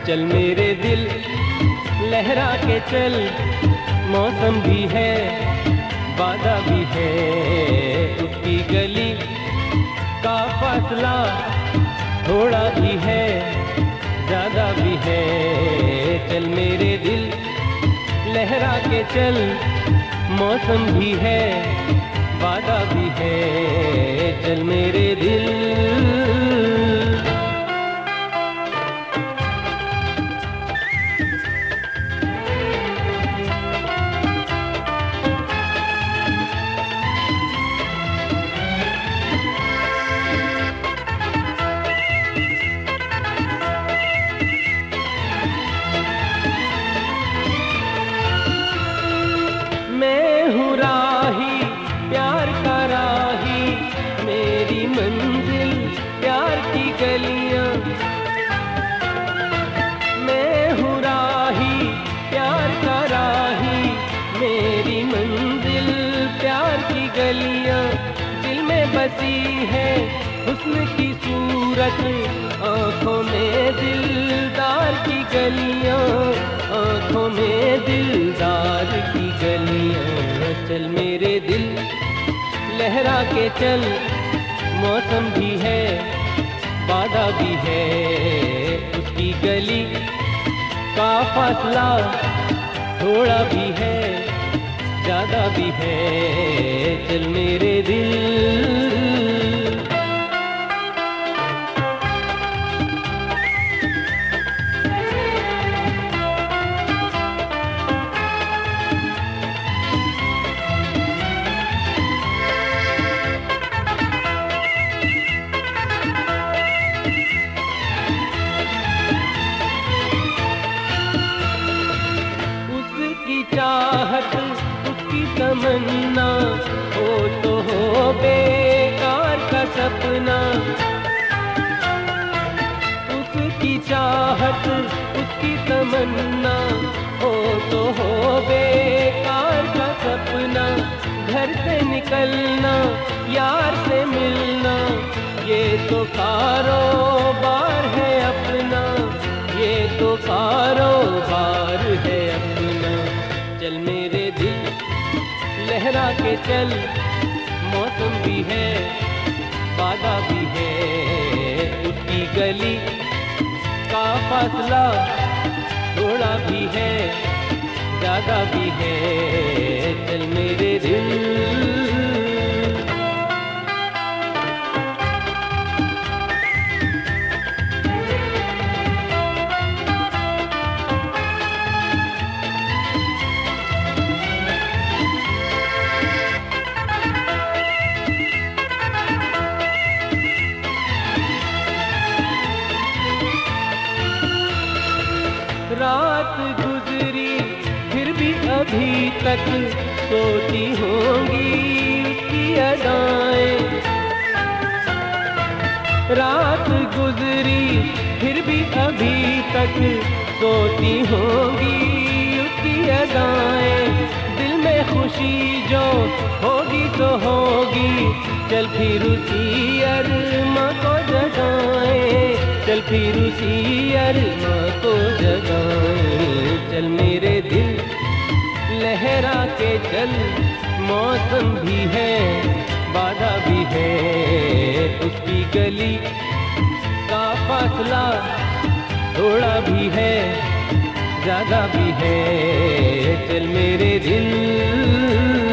चल मेरे दिल लहरा के चल, मौसम भी है वादा भी है, उसकी गली का फासला थोड़ा भी है ज़्यादा भी है। चल मेरे दिल लहरा के चल, मौसम भी है वादा भी है, चल मेरे दिल। मैं हूँ राही प्यार का राही, मेरी मंजिल प्यार की गलियां। मैं हूँ राही प्यार का राही, मेरी मंजिल प्यार की गलियां। दिल में बसी है हुस्न की सूरत, आँखों में दिलदार की गलियां, आँखों में दिलदार की गलियां। चल मेरे दिल लहरा के चल, मौसम भी है वादा भी है, उसकी गली का फासला थोड़ा भी है ज़्यादा भी है, चल मेरे दिल। चाहत उसकी तमन्ना हो तो हो बेकार का सपना, उसकी चाहत उसकी तमन्ना हो तो हो बेकार का सपना। घर से निकलना यार से मिलना, ये तो कारोबार है अपना, ये तो कारोबार है अपना। चल मेरे दिल लहरा के चल, मौसम भी है वादा भी है, उसकी गली का फासला थोड़ा भी है ज़्यादा भी है, चल मेरे दिल। रात गुजरी फिर भी अभी तक सोती होंगी उसकी अदाएं। रात गुजरी फिर भी अभी तक सोती होंगी उसकी अदाएं। दिल में खुशी जो होगी तो होगी, चल फिर उसी अरमा को जगाएं, चल फिर उसी अरमा को जगाएं। चल मेरे दिल लहरा के चल, मौसम भी है वादा भी है, उसकी गली का फासला थोड़ा भी है ज़्यादा भी है, चल मेरे दिल।